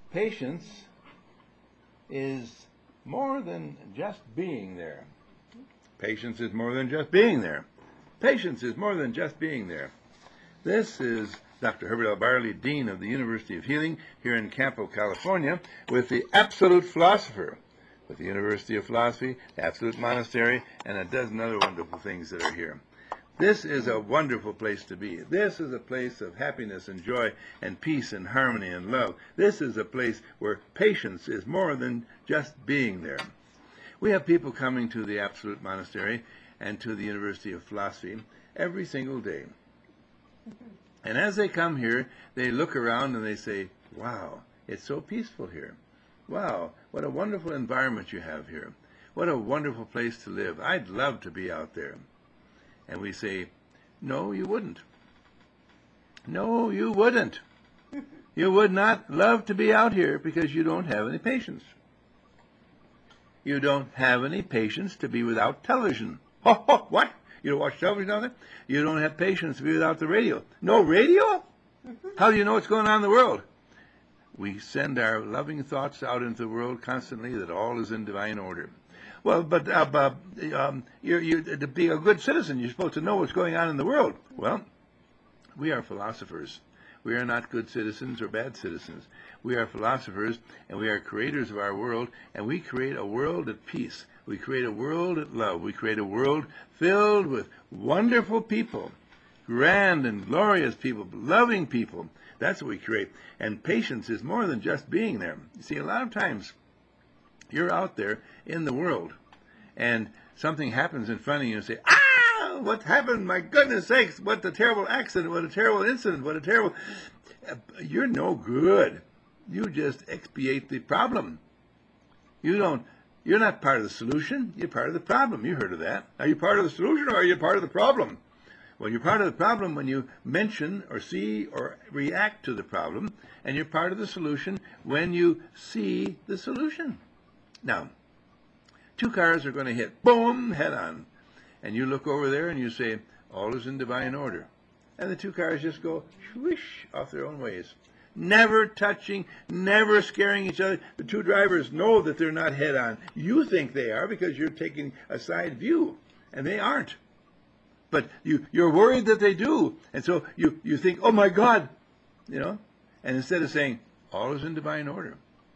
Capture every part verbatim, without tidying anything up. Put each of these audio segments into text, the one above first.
Patience is more than just being there. Patience is more than just being there. Patience is more than just being there. This is Doctor Herbert L. Barley, Dean of the University of Healing here in Campo, California, with the Absolute Philosopher, with the University of Philosophy, the Absolute Monastery, and a dozen other wonderful things that are here. This is a wonderful place to be. This is a place of happiness and joy and peace and harmony and love. This is a place where patience is more than just being there. We have people coming to the Absolute Monastery and to the University of Philosophy every single day. And as they come here, they look around and they say, wow, it's so peaceful here. Wow, what a wonderful environment you have here. What a wonderful place to live. I'd love to be out there. And we say, no, you wouldn't. No, you wouldn't. You would not love to be out here because you don't have any patience. You don't have any patience to be without television. Oh, oh, what? You don't watch television on there? You don't have patience to be without the radio. No radio? How do you know what's going on in the world? We send our loving thoughts out into the world constantly that all is in divine order. Well, but uh, uh, um, you're, you, to be a good citizen, you're supposed to know what's going on in the world. Well, we are philosophers. We are not good citizens or bad citizens. We are philosophers, and we are creators of our world, and we create a world at peace. We create a world at love. We create a world filled with wonderful people, grand and glorious people, loving people. That's what we create. And patience is more than just being there. You see, a lot of times you're out there in the world, and something happens in front of you and say, ah, what happened? My goodness sakes, what a terrible accident, what a terrible incident, what a terrible... You're no good. You just expiate the problem. You don't, you're not part of the solution, you're part of the problem. You heard of that. Are you part of the solution or are you part of the problem? Well, you're part of the problem when you mention or see or react to the problem, and you're part of the solution when you see the solution. Now, two cars are going to hit, boom, head on. And you look over there and you say, all is in divine order. And the two cars just go swish off their own ways. Never touching, never scaring each other. The two drivers know that they're not head on. You think they are because you're taking a side view, and they aren't. But you, you're worried that they do. And so you, you think, oh my God, you know. And instead of saying, all is in divine order.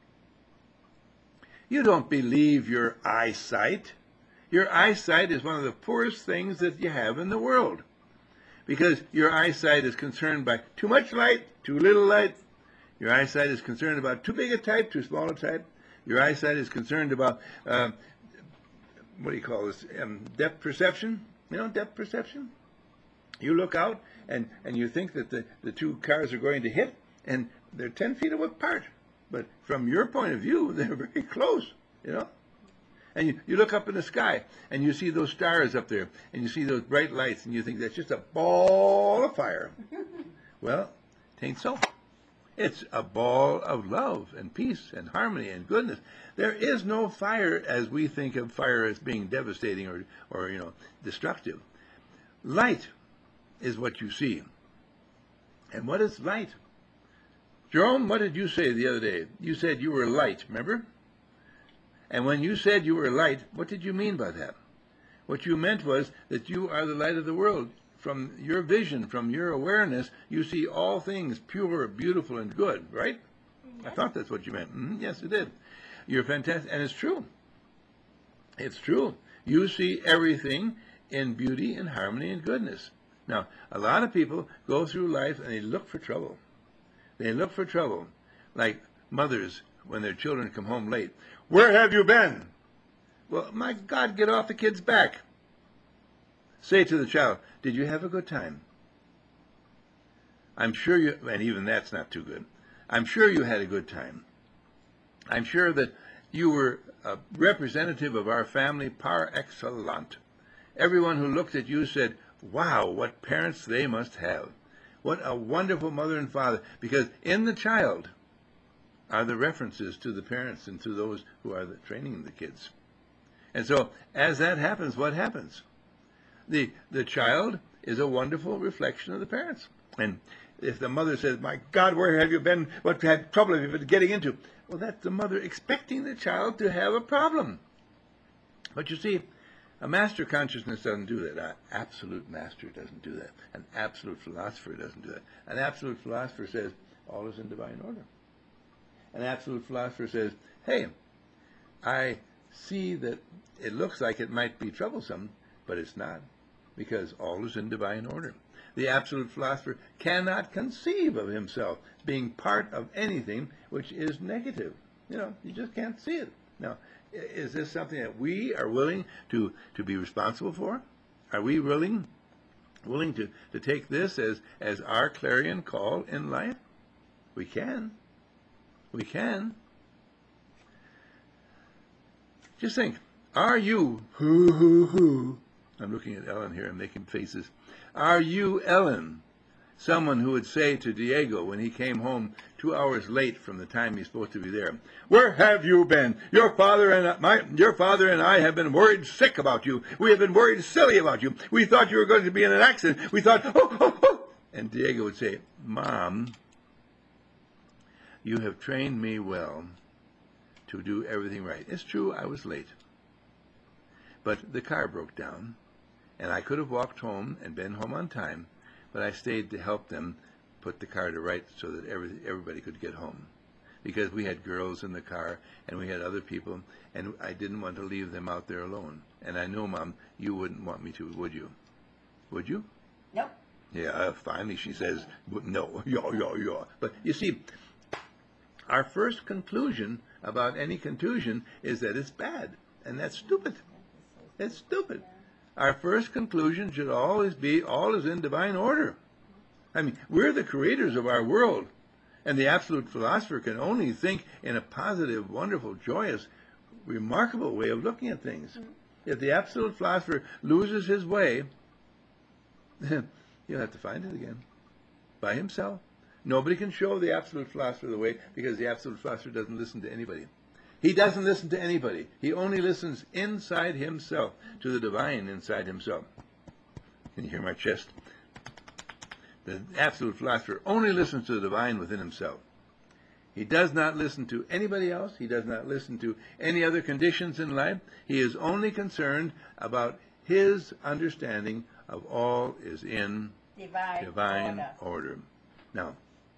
You don't believe your eyesight. Your eyesight is one of the poorest things that you have in the world. Because your eyesight is concerned by too much light, too little light. Your eyesight is concerned about too big a type, too small a type. Your eyesight is concerned about, uh, what do you call this, um, depth perception. You know, depth perception. You look out and, and you think that the, the two cars are going to hit, and they're ten feet apart. But from your point of view, they're very close, you know. And you, you look up in the sky, and you see those stars up there, and you see those bright lights, and you think that's just a ball of fire. Well, it ain't so. It's a ball of love and peace and harmony and goodness. There is no fire as we think of fire as being devastating or, or you know, destructive. Light is what you see. And what is light? Jerome, what did you say the other day? You said you were light, remember? And when you said you were light, what did you mean by that? What you meant was that you are the light of the world. From your vision, from your awareness, you see all things pure, beautiful, and good, right? Mm-hmm. I thought that's what you meant. Mm-hmm. Yes, it did. You're fantastic. And it's true. It's true. You see everything in beauty and harmony and goodness. Now, a lot of people go through life and they look for trouble. They look for trouble. Like mothers, when their children come home late. Where have you been? Well, my God, get off the kid's back. Say to the child, did you have a good time? I'm sure you, and even that's not too good. I'm sure you had a good time. I'm sure that you were a representative of our family par excellence. Everyone who looked at you said, wow, what parents they must have. What a wonderful mother and father. Because in the child are the references to the parents and to those who are the, training the kids. And so as that happens, what happens? The, the child is a wonderful reflection of the parents. And if the mother says, my God, where have you been? What had trouble have you been getting into? Well, that's the mother expecting the child to have a problem. But you see, a master consciousness doesn't do that. An absolute master doesn't do that. An absolute philosopher doesn't do that. An absolute philosopher says, all is in divine order. An absolute philosopher says, hey, I see that it looks like it might be troublesome, but it's not, because all is in divine order. The absolute philosopher cannot conceive of himself being part of anything which is negative. You know, you just can't see it. Now, is this something that we are willing to, to be responsible for? Are we willing willing to, to take this as, as our clarion call in life? We can. We can. Just think, are you, hoo, hoo, hoo, I'm looking at Ellen here, I'm making faces. Are you, Ellen, someone who would say to Diego when he came home two hours late from the time he's supposed to be there, where have you been? Your father and I, my, your father and I have been worried sick about you. We have been worried silly about you. We thought you were going to be in an accident. We thought, oh, oh, oh. And Diego would say, Mom, you have trained me well to do everything right. It's true, I was late. But the car broke down, and I could have walked home and been home on time, but I stayed to help them put the car to right so that every, everybody could get home. Because we had girls in the car, and we had other people, and I didn't want to leave them out there alone. And I know, Mom, you wouldn't want me to, would you? Would you? Nope. Yeah, uh, finally she says, no, yo, yo, yo. But you see, our first conclusion about any contusion is that it's bad, and that's stupid. It's stupid. Our first conclusion should always be, all is in divine order. I mean, we're the creators of our world, and the absolute philosopher can only think in a positive, wonderful, joyous, remarkable way of looking at things. If the absolute philosopher loses his way, he'll have to find it again by himself. Nobody can show the absolute philosopher the way, because the absolute philosopher doesn't listen to anybody. He doesn't listen to anybody. He only listens inside himself, to the divine inside himself. Can you hear my chest? The absolute philosopher only listens to the divine within himself. He does not listen to anybody else. He does not listen to any other conditions in life. He is only concerned about his understanding of all is in Divine, divine order. order. Now,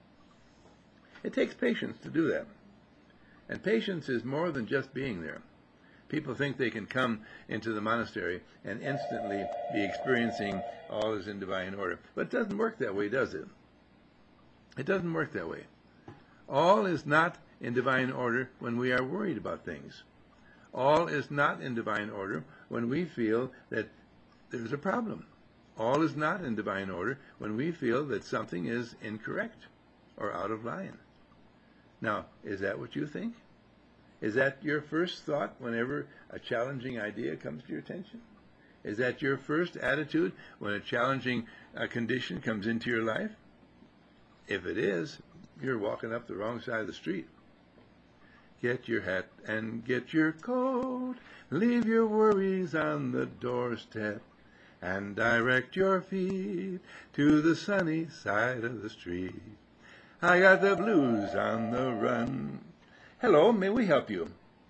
it takes patience to do that. And patience is more than just being there. People think they can come into the monastery and instantly be experiencing all is in divine order. But it doesn't work that way, does it? It doesn't work that way. All is not in divine order when we are worried about things. All is not in divine order when we feel that there's a problem. All is not in divine order when we feel that something is incorrect or out of line. Now, is that what you think? Is that your first thought whenever a challenging idea comes to your attention? Is that your first attitude when a challenging uh, condition comes into your life? If it is, you're walking up the wrong side of the street. Get your hat and get your coat. Leave your worries on the doorstep and direct your feet to the sunny side of the street. I got the blues on the run. Hello, may we help you?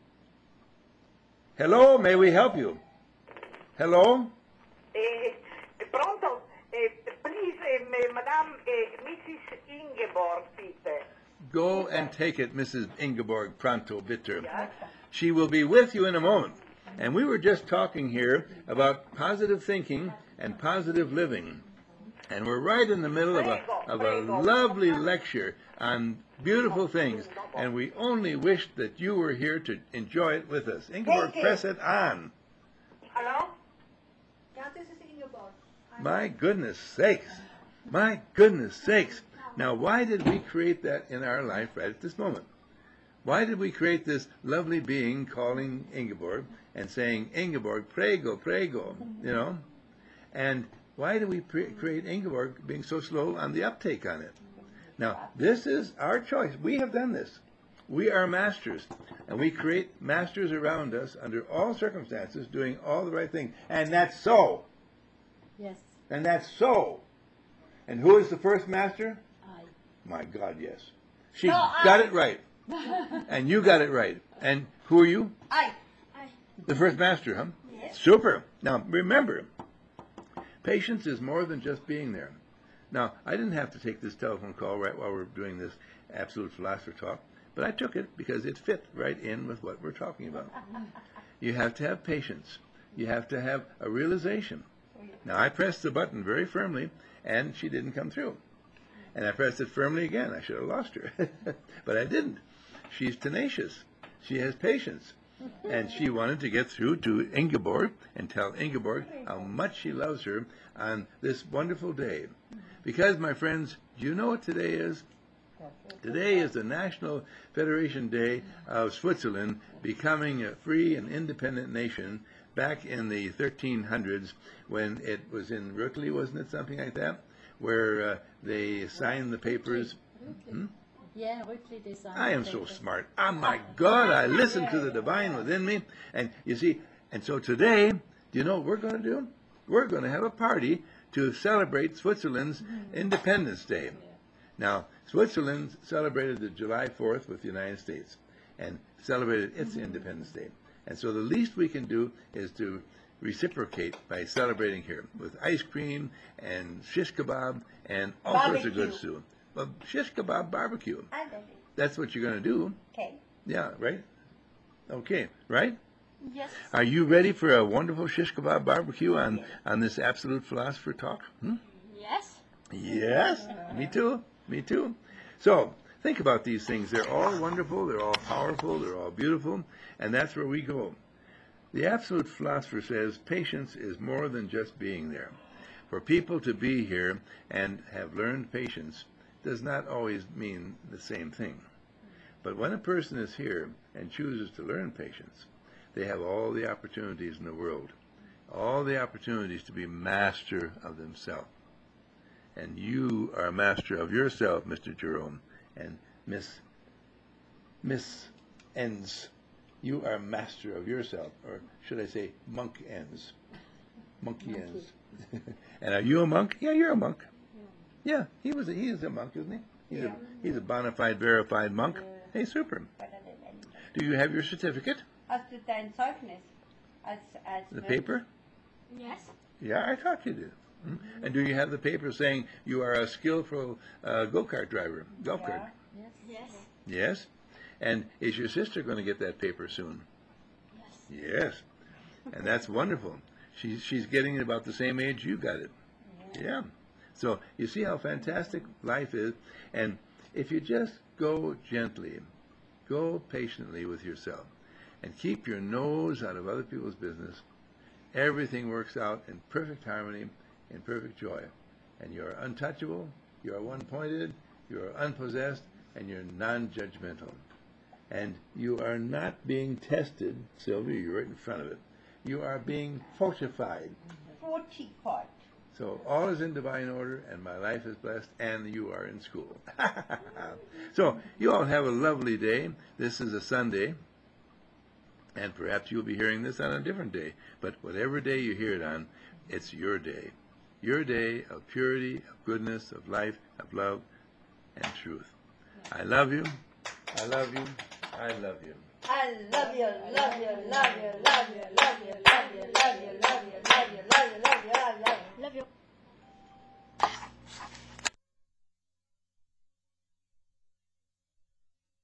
Hello, may we help you? Hello? Eh, pronto? Eh, please, eh, Madame, eh, Missus Ingeborg, Peter. Go and take it, Missus Ingeborg Pronto Bitter. Yes? She will be with you in a moment. And we were just talking here about positive thinking and positive living. And we're right in the middle of a, of a lovely lecture on beautiful things. And we only wish that you were here to enjoy it with us. Ingeborg, press it on. Hello? Yeah, this is Ingeborg. My goodness sakes. My goodness sakes. Now, why did we create that in our life right at this moment? Why did we create this lovely being calling Ingeborg and saying, Ingeborg, prego, prego, you know? And why do we pre- create Ingeborg being so slow on the uptake on it? Now, this is our choice. We have done this. We are masters, and we create masters around us under all circumstances, doing all the right thing. And that's so. Yes. And that's so. And who is the first master? Uh, My God, yes. She No, got I- it right. And you got it right. And who are you? I. The first master, huh? Yes. Super. Now, remember, patience is more than just being there. Now, I didn't have to take this telephone call right while we're doing this Absolute Philosopher talk, but I took it because it fit right in with what we're talking about. You have to have patience. You have to have a realization. Now, I pressed the button very firmly, and she didn't come through. And I pressed it firmly again. I should have lost her. But I didn't. She's tenacious. She has patience. And she wanted to get through to Ingeborg and tell Ingeborg how much she loves her on this wonderful day. Because, my friends, do you know what today is? Today is the National Federation Day of Switzerland becoming a free and independent nation back in the thirteen hundreds when it was in Rutli, wasn't it, something like that, where uh, they signed the papers. Hmm? Yeah, Ripley designed. I am so smart. Oh my God, I listen to the divine within me. And you see, and so today, do you know what we're going to do? We're going to have a party to celebrate Switzerland's Independence Day. Now, Switzerland celebrated the July fourth with the United States and celebrated its Independence Day. And so the least we can do is to reciprocate by celebrating here with ice cream and shish kebab and all sorts of good Barbecue. stew. Well, shish kebab barbecue. I got it. That's what you're going to do. Okay. Yeah, right? Okay, right? Yes. Are you ready for a wonderful shish kebab barbecue on, on this Absolute Philosopher talk? Hmm? Yes. Yes, me too, me too. So, think about these things. They're all wonderful, they're all powerful, they're all beautiful, and that's where we go. The Absolute Philosopher says patience is more than just being there. For people to be here and have learned patience does not always mean the same thing. But when a person is here and chooses to learn patience, they have all the opportunities in the world, all the opportunities to be master of themselves. And you are a master of yourself, Mister Jerome, and Miss Miss Enns. You are a master of yourself, or should I say monk Enns, monkey Enns. And are you a monk? Yeah, you're a monk. Yeah, he was. A, he is a monk, isn't he? He's, Yeah. a, he's a bona fide, verified monk. Hey, super. Do you have your certificate? Hast du dein Zeugnis als, als The Mönch? paper? Yes. Yeah, I thought you did. Hmm? And do you have the paper saying you are a skillful uh, go-kart driver, golf Yeah. cart? Yes. Yes. Yes. And is your sister going to get that paper soon? Yes. Yes. And that's wonderful. She's she's getting it about the same age you got it. Yeah. So you see how fantastic life is. And if you just go gently, go patiently with yourself, and keep your nose out of other people's business, everything works out in perfect harmony, in perfect joy. And you're untouchable, you're one-pointed, you're unpossessed, and you're non-judgmental. And you are not being tested, Sylvia, you're right in front of it. You are being fortified. Fortified. So all is in divine order, and my life is blessed, and you are in school. So you all have a lovely day. This is a Sunday, and perhaps you'll be hearing this on a different day. But whatever day you hear it on, it's your day. Your day of purity, of goodness, of life, of love, and truth. I love you. I love you. I love you. I love you, love you, love you, love you, love you, love you, love you, love you, love you, love you, love you, love you, love you. Love you.